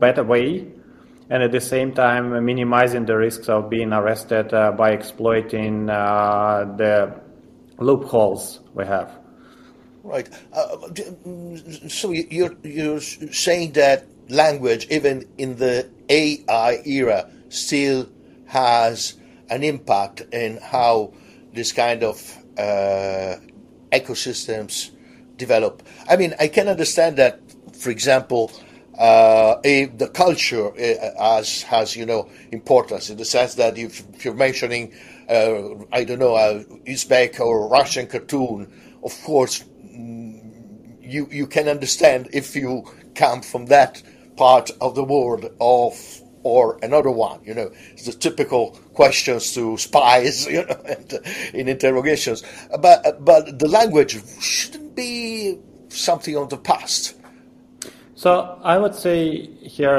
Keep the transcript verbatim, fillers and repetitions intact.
better way, and at the same time minimizing the risks of being arrested uh, by exploiting uh, the loopholes we have. Right. Uh, so you're you're saying that language, even in the A I era, still has an impact in how this kind of uh, ecosystems develop. I mean, I can understand that, for example, uh, a, the culture uh, has has you know importance in the sense that if, if you're mentioning, uh, I don't know, a Uzbek or Russian cartoon, of course. You, you can understand if you come from that part of the world of or another one, you know, it's the typical questions to spies, you know, and, uh, in interrogations. But but the language shouldn't be something of the past. So I would say here